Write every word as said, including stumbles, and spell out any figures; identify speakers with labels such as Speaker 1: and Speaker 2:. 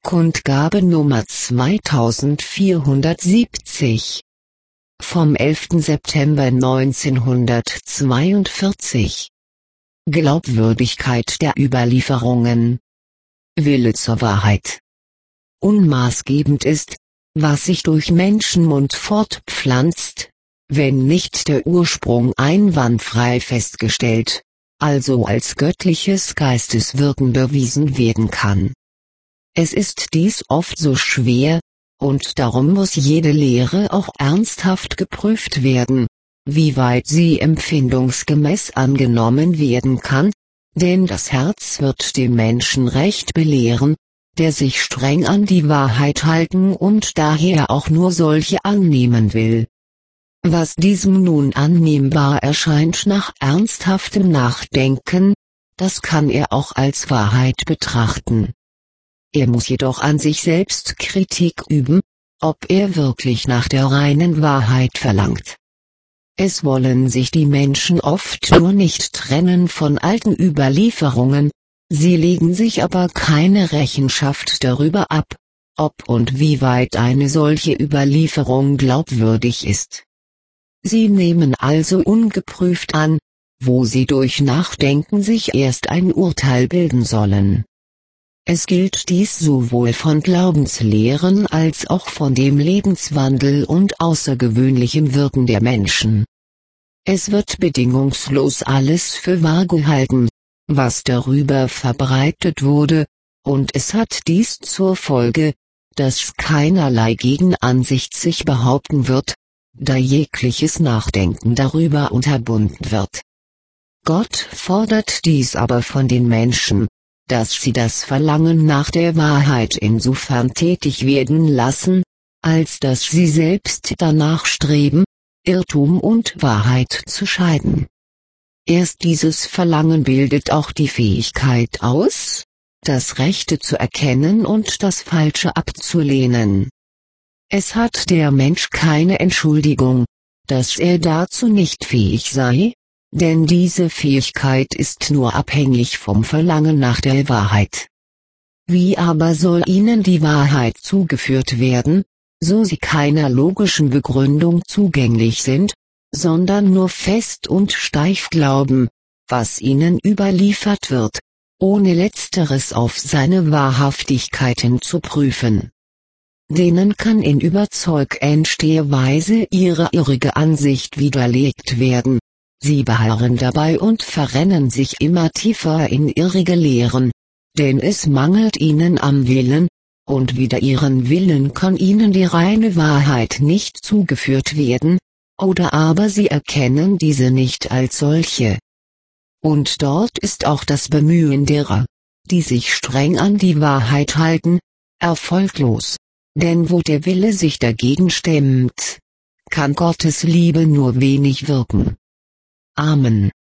Speaker 1: Kundgabe Nummer zweitausendvierhundertsiebzig vom elften September neunzehnhundertzweiundvierzig. Glaubwürdigkeit der Überlieferungen. Wille zur Wahrheit. Unmaßgebend ist, was sich durch Menschenmund fortpflanzt, wenn nicht der Ursprung einwandfrei festgestellt, also als göttliches Geisteswirken bewiesen werden kann. Es ist dies oft so schwer, und darum muss jede Lehre auch ernsthaft geprüft werden, wie weit sie empfindungsgemäß angenommen werden kann, denn das Herz wird dem Menschen recht belehren, der sich streng an die Wahrheit halten und daher auch nur solche annehmen will. Was diesem nun annehmbar erscheint nach ernsthaftem Nachdenken, das kann er auch als Wahrheit betrachten. Er muss jedoch an sich selbst Kritik üben, ob er wirklich nach der reinen Wahrheit verlangt. Es wollen sich die Menschen oft nur nicht trennen von alten Überlieferungen, sie legen sich aber keine Rechenschaft darüber ab, ob und wie weit eine solche Überlieferung glaubwürdig ist. Sie nehmen also ungeprüft an, wo sie durch Nachdenken sich erst ein Urteil bilden sollen. Es gilt dies sowohl von Glaubenslehren als auch von dem Lebenswandel und außergewöhnlichem Wirken der Menschen. Es wird bedingungslos alles für wahr gehalten, was darüber verbreitet wurde, und es hat dies zur Folge, dass keinerlei Gegenansicht sich behaupten wird, da jegliches Nachdenken darüber unterbunden wird. Gott fordert dies aber von den Menschen, dass sie das Verlangen nach der Wahrheit insofern tätig werden lassen, als dass sie selbst danach streben, Irrtum und Wahrheit zu scheiden. Erst dieses Verlangen bildet auch die Fähigkeit aus, das Rechte zu erkennen und das Falsche abzulehnen. Es hat der Mensch keine Entschuldigung, dass er dazu nicht fähig sei, denn diese Fähigkeit ist nur abhängig vom Verlangen nach der Wahrheit. Wie aber soll ihnen die Wahrheit zugeführt werden, so sie keiner logischen Begründung zugänglich sind, sondern nur fest und steif glauben, was ihnen überliefert wird, ohne letzteres auf seine Wahrhaftigkeiten zu prüfen? Denen kann in überzeugender Weise ihre irrige Ansicht widerlegt werden. Sie beharren dabei und verrennen sich immer tiefer in irrige Lehren, denn es mangelt ihnen am Willen, und wider ihren Willen kann ihnen die reine Wahrheit nicht zugeführt werden, oder aber sie erkennen diese nicht als solche. Und dort ist auch das Bemühen derer, die sich streng an die Wahrheit halten, erfolglos, denn wo der Wille sich dagegen stemmt, kann Gottes Liebe nur wenig wirken. Amen.